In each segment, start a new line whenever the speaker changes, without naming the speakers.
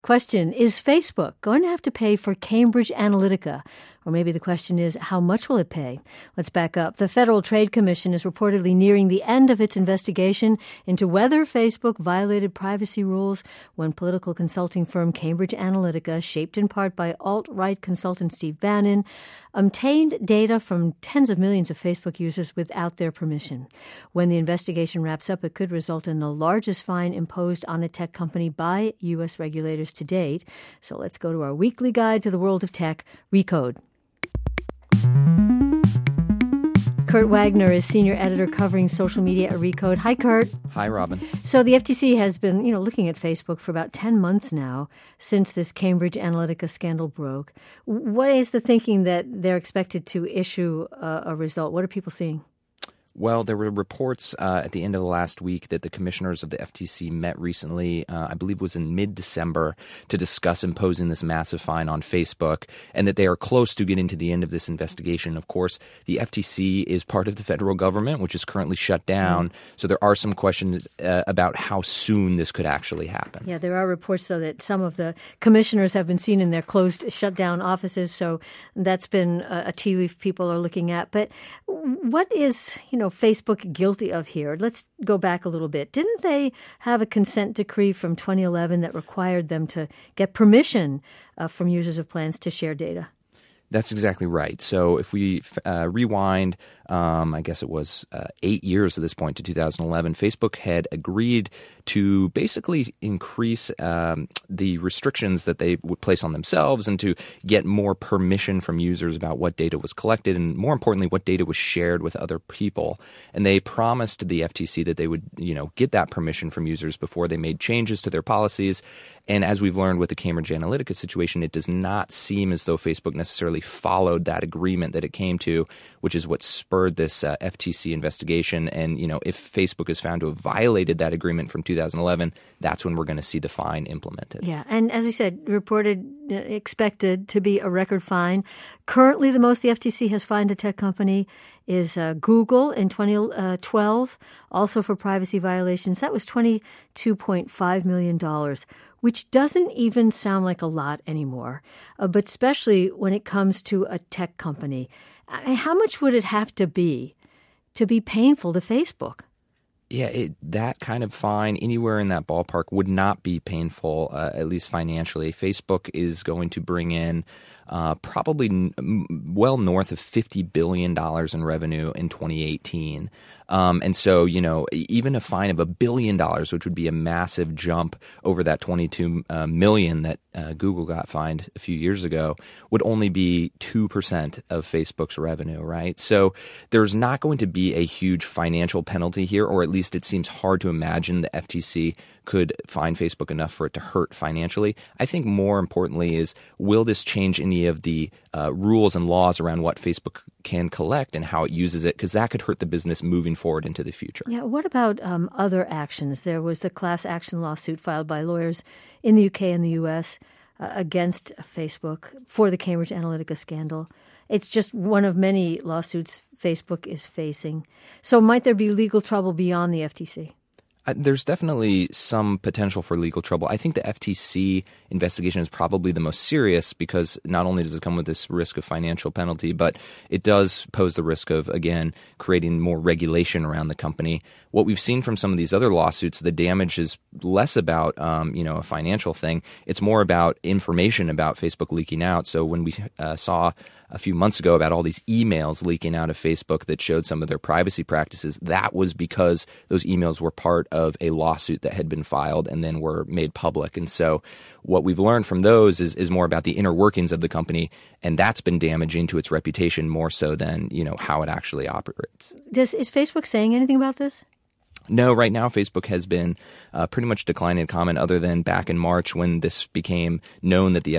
Question, is Facebook going to have to pay for Cambridge Analytica? Or maybe the question is, how much will it pay? Let's back up. The Federal Trade Commission is reportedly nearing the end of its investigation into whether Facebook violated privacy rules when political consulting firm Cambridge Analytica, shaped in part by alt-right consultant Steve Bannon, obtained data from tens of millions of Facebook users without their permission. When the investigation wraps up, it could result in the largest fine imposed on a tech company by U.S. regulators to date. So let's go to our weekly guide to the world of tech, Recode. Kurt Wagner is senior editor covering social media at Recode. Hi, Kurt.
Hi, Robin.
So the FTC has been, looking at Facebook for about 10 months now since this Cambridge Analytica scandal broke. What is the thinking that they're expected to issue a result? What are people seeing?
Well, there were reports at the end of the last week that the commissioners of the FTC met recently, I believe it was in mid-December, to discuss imposing this massive fine on Facebook, and that they are close to getting to the end of this investigation. Of course, the FTC is part of the federal government, which is currently shut down. So there are some questions about how soon this could actually happen. Yeah,
there are reports, though, that some of the commissioners have been seen in their closed, shut-down offices. So that's been a tea leaf people are looking at. But what is, Facebook guilty of here? Let's go back a little bit. Didn't they have a consent decree from 2011 that required them to get permission from users of plans to share data?
That's exactly right. So if we rewind, I guess it was 8 years at this point to 2011, Facebook had agreed to basically increase the restrictions that they would place on themselves and to get more permission from users about what data was collected and, more importantly, what data was shared with other people. And they promised the FTC that they would, get that permission from users before they made changes to their policies. And as we've learned with the Cambridge Analytica situation, it does not seem as though Facebook necessarily followed that agreement that it came to, which is what spurred this FTC investigation. And, if Facebook is found to have violated that agreement from 2011, that's when we're going to see the fine implemented.
Yeah. And as we said, expected to be a record fine. Currently, the most the FTC has fined a tech company is Google in 2012, also for privacy violations. That was $22.5 million, which doesn't even sound like a lot anymore, but especially when it comes to a tech company. How much would it have to be painful to Facebook?
Yeah, that kind of fine anywhere in that ballpark would not be painful, at least financially. Facebook is going to bring in probably well north of $50 billion in revenue in 2018. And so, even a fine of $1 billion, which would be a massive jump over that 22 million that Google got fined a few years ago, would only be 2% of Facebook's revenue, right? So there's not going to be a huge financial penalty here, or at least it seems hard to imagine the FTC could fine Facebook enough for it to hurt financially. I think more importantly is, will this change any of the rules and laws around what Facebook can collect and how it uses it? Because that could hurt the business moving forward into the future.
Yeah. What about other actions? There was a class action lawsuit filed by lawyers in the UK and the US against Facebook for the Cambridge Analytica scandal. It's just one of many lawsuits Facebook is facing. So might there be legal trouble beyond the FTC?
There's definitely some potential for legal trouble. I think the FTC investigation is probably the most serious because not only does it come with this risk of financial penalty, but it does pose the risk of, again, creating more regulation around the company. What we've seen from some of these other lawsuits, the damage is less about, a financial thing. It's more about information about Facebook leaking out. So when we saw a few months ago about all these emails leaking out of Facebook that showed some of their privacy practices, that was because those emails were part of a lawsuit that had been filed and then were made public. And so what we've learned from those is more about the inner workings of the company, and that's been damaging to its reputation more so than, how it actually operates.
Is Facebook saying anything about this?
No, right now Facebook has been pretty much declining comment other than back in March when this became known that the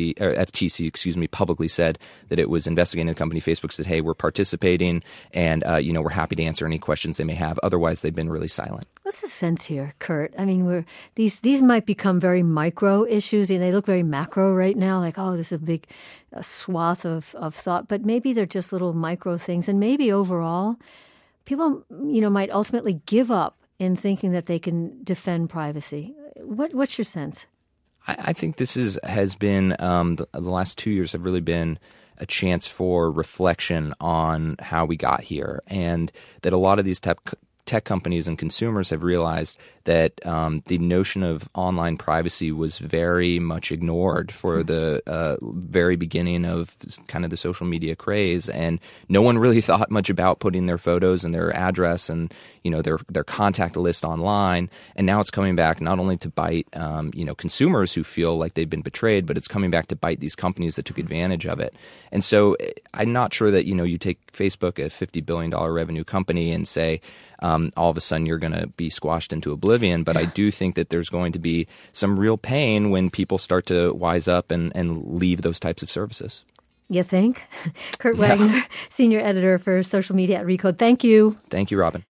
FTC, publicly said that it was investigating the company. Facebook said, hey, we're participating and, we're happy to answer any questions they may have. Otherwise, they've been really silent.
What's the sense here, Kurt? I mean, these might become very micro issues and they look very macro right now, like, oh, this is a big swath of thought, but maybe they're just little micro things. And maybe overall, people, might ultimately give up in thinking that they can defend privacy. What's your sense?
I think this has been the last 2 years have really been a chance for reflection on how we got here, and that a lot of these tech companies and consumers have realized that the notion of online privacy was very much ignored for the very beginning of kind of the social media craze, and no one really thought much about putting their photos and their address and their contact list online. And now it's coming back not only to bite consumers who feel like they've been betrayed, but it's coming back to bite these companies that took advantage of it. And so I'm not sure that you take Facebook, a $50 billion revenue company, and say all of a sudden you're going to be squashed into oblivion. But I do think that there's going to be some real pain when people start to wise up and leave those types of services.
You think? Kurt Wagner, Senior Editor for Social Media at Recode. Thank you.
Thank you, Robin.